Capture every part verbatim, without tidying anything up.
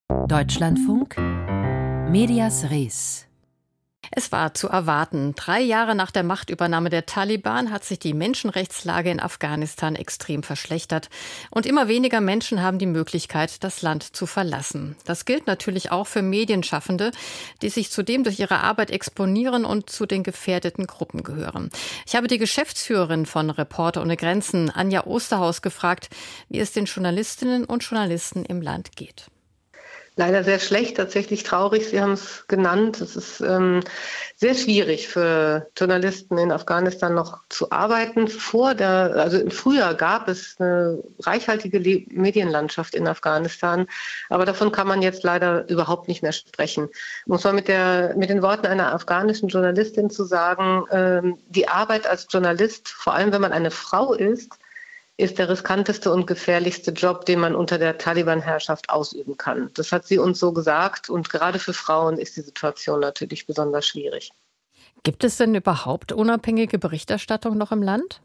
Deutschlandfunk Medias Res. Es war zu erwarten. Drei Jahre nach der Machtübernahme der Taliban hat sich die Menschenrechtslage in Afghanistan extrem verschlechtert. Und immer weniger Menschen haben die Möglichkeit, das Land zu verlassen. Das gilt natürlich auch für Medienschaffende, die sich zudem durch ihre Arbeit exponieren und zu den gefährdeten Gruppen gehören. Ich habe die Geschäftsführerin von Reporter ohne Grenzen, Anja Osterhaus, gefragt, wie es den Journalistinnen und Journalisten im Land geht. Leider sehr schlecht, tatsächlich traurig. Sie haben es genannt. Es ist ähm, sehr schwierig für Journalisten in Afghanistan noch zu arbeiten. Vor der, also im Frühjahr gab es eine reichhaltige Le- Medienlandschaft in Afghanistan, aber davon kann man jetzt leider überhaupt nicht mehr sprechen. Muss man mit der, mit den Worten einer afghanischen Journalistin zu sagen, ähm, die Arbeit als Journalist, vor allem wenn man eine Frau ist, ist der riskanteste und gefährlichste Job, den man unter der Taliban-Herrschaft ausüben kann. Das hat sie uns so gesagt und gerade für Frauen ist die Situation natürlich besonders schwierig. Gibt es denn überhaupt unabhängige Berichterstattung noch im Land?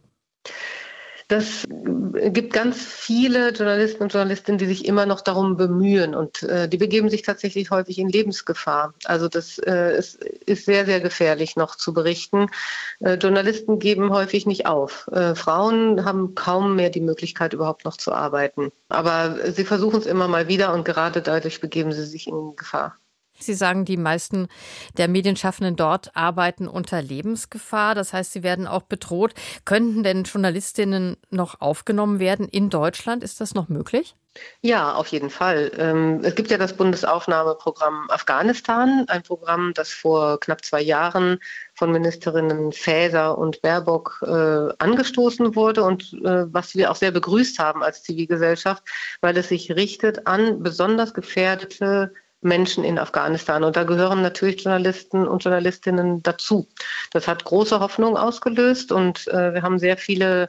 Das gibt ganz viele Journalisten und Journalistinnen, die sich immer noch darum bemühen und äh, die begeben sich tatsächlich häufig in Lebensgefahr. Also das äh, ist, ist sehr, sehr gefährlich noch zu berichten. Äh, Journalisten geben häufig nicht auf. Äh, Frauen haben kaum mehr die Möglichkeit, überhaupt noch zu arbeiten. Aber sie versuchen es immer mal wieder und gerade dadurch begeben sie sich in Gefahr. Sie sagen, die meisten der Medienschaffenden dort arbeiten unter Lebensgefahr. Das heißt, sie werden auch bedroht. Könnten denn Journalistinnen noch aufgenommen werden in Deutschland? Ist das noch möglich? Ja, auf jeden Fall. Es gibt ja das Bundesaufnahmeprogramm Afghanistan, ein Programm, das vor knapp zwei Jahren von Ministerinnen Faeser und Baerbock äh, angestoßen wurde und äh, was wir auch sehr begrüßt haben als Zivilgesellschaft, weil es sich richtet an besonders gefährdete Menschen in Afghanistan. Und da gehören natürlich Journalisten und Journalistinnen dazu. Das hat große Hoffnung ausgelöst und äh, wir haben sehr viele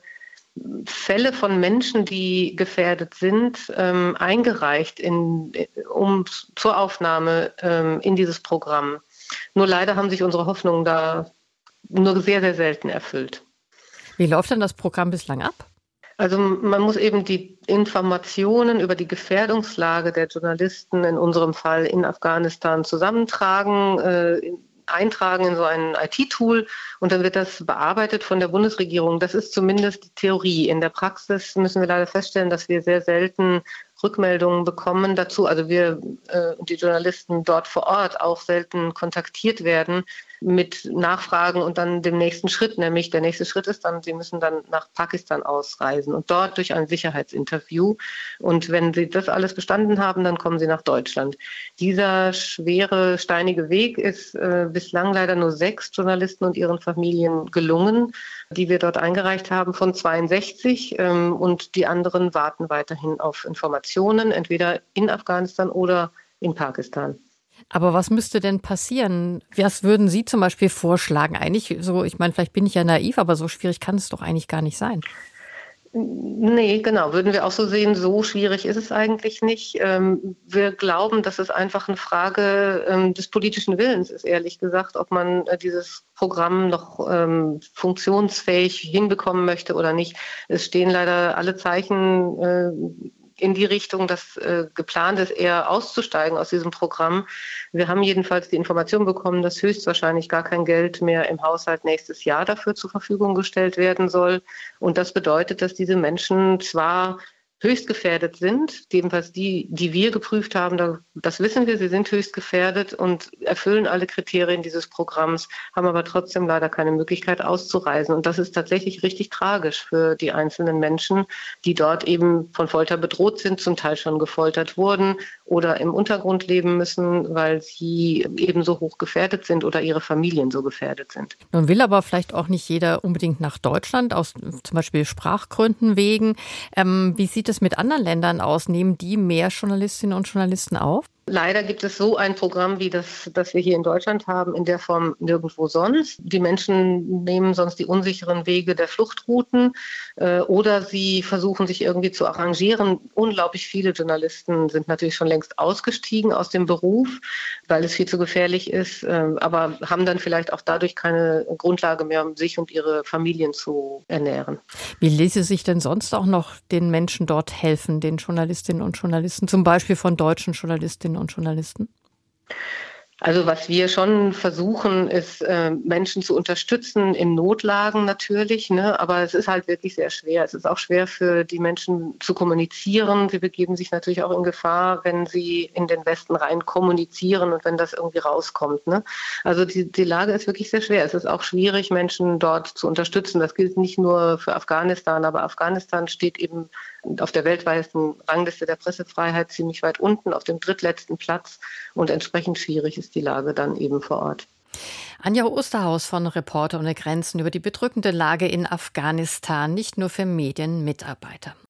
Fälle von Menschen, die gefährdet sind, ähm, eingereicht, in, um zur Aufnahme ähm, in dieses Programm. Nur leider haben sich unsere Hoffnungen da nur sehr, sehr selten erfüllt. Wie läuft denn das Programm bislang ab? Also man muss eben die Informationen über die Gefährdungslage der Journalisten, in unserem Fall in Afghanistan, zusammentragen, äh, eintragen in so ein I T-Tool und dann wird das bearbeitet von der Bundesregierung. Das ist zumindest die Theorie. In der Praxis müssen wir leider feststellen, dass wir sehr selten Rückmeldungen bekommen dazu. Also wir äh, und die Journalisten dort vor Ort auch selten kontaktiert werden mit Nachfragen und dann dem nächsten Schritt, nämlich der nächste Schritt ist dann, sie müssen dann nach Pakistan ausreisen und dort durch ein Sicherheitsinterview. Und wenn sie das alles bestanden haben, dann kommen sie nach Deutschland. Dieser schwere, steinige Weg ist äh, bislang leider nur sechs Journalisten und ihren Familien gelungen, die wir dort eingereicht haben, von zweiundsechzig. Ähm, und die anderen warten weiterhin auf Informationen, entweder in Afghanistan oder in Pakistan. Aber was müsste denn passieren? Was würden Sie zum Beispiel vorschlagen? Eigentlich so, ich meine, vielleicht bin ich ja naiv, aber so schwierig kann es doch eigentlich gar nicht sein. Nee, genau, würden wir auch so sehen, so schwierig ist es eigentlich nicht. Wir glauben, dass es einfach eine Frage des politischen Willens ist, ehrlich gesagt, ob man dieses Programm noch funktionsfähig hinbekommen möchte oder nicht. Es stehen leider alle Zeichen in die Richtung, dass äh, geplant ist, eher auszusteigen aus diesem Programm. Wir haben jedenfalls die Information bekommen, dass höchstwahrscheinlich gar kein Geld mehr im Haushalt nächstes Jahr dafür zur Verfügung gestellt werden soll. Und das bedeutet, dass diese Menschen zwar höchst gefährdet sind, jedenfalls die, die wir geprüft haben, da, das wissen wir, sie sind höchst gefährdet und erfüllen alle Kriterien dieses Programms, haben aber trotzdem leider keine Möglichkeit auszureisen. Und das ist tatsächlich richtig tragisch für die einzelnen Menschen, die dort eben von Folter bedroht sind, zum Teil schon gefoltert wurden oder im Untergrund leben müssen, weil sie eben so hoch gefährdet sind oder ihre Familien so gefährdet sind. Nun will aber vielleicht auch nicht jeder unbedingt nach Deutschland, aus zum Beispiel Sprachgründen wegen. Ähm, wie sieht es mit anderen Ländern aus? Nehmen die mehr Journalistinnen und Journalisten auf? Leider gibt es so ein Programm, wie das, das wir hier in Deutschland haben, in der Form nirgendwo sonst. Die Menschen nehmen sonst die unsicheren Wege der Fluchtrouten äh, oder sie versuchen sich irgendwie zu arrangieren. Unglaublich viele Journalisten sind natürlich schon längst längst ausgestiegen aus dem Beruf, weil es viel zu gefährlich ist, aber haben dann vielleicht auch dadurch keine Grundlage mehr, um sich und ihre Familien zu ernähren. Wie ließe sich denn sonst auch noch den Menschen dort helfen, den Journalistinnen und Journalisten, zum Beispiel von deutschen Journalistinnen und Journalisten? Also was wir schon versuchen, ist, äh, Menschen zu unterstützen in Notlagen natürlich, ne? Aber es ist halt wirklich sehr schwer. Es ist auch schwer für die Menschen zu kommunizieren. Sie begeben sich natürlich auch in Gefahr, wenn sie in den Westen rein kommunizieren und wenn das irgendwie rauskommt, ne? Also die, die Lage ist wirklich sehr schwer. Es ist auch schwierig, Menschen dort zu unterstützen. Das gilt nicht nur für Afghanistan, aber Afghanistan steht eben auf der weltweiten Rangliste der Pressefreiheit ziemlich weit unten, auf dem drittletzten Platz. Und entsprechend schwierig ist die Lage dann eben vor Ort. Anja Osterhaus von Reporter ohne Grenzen über die bedrückende Lage in Afghanistan, nicht nur für Medienmitarbeiter.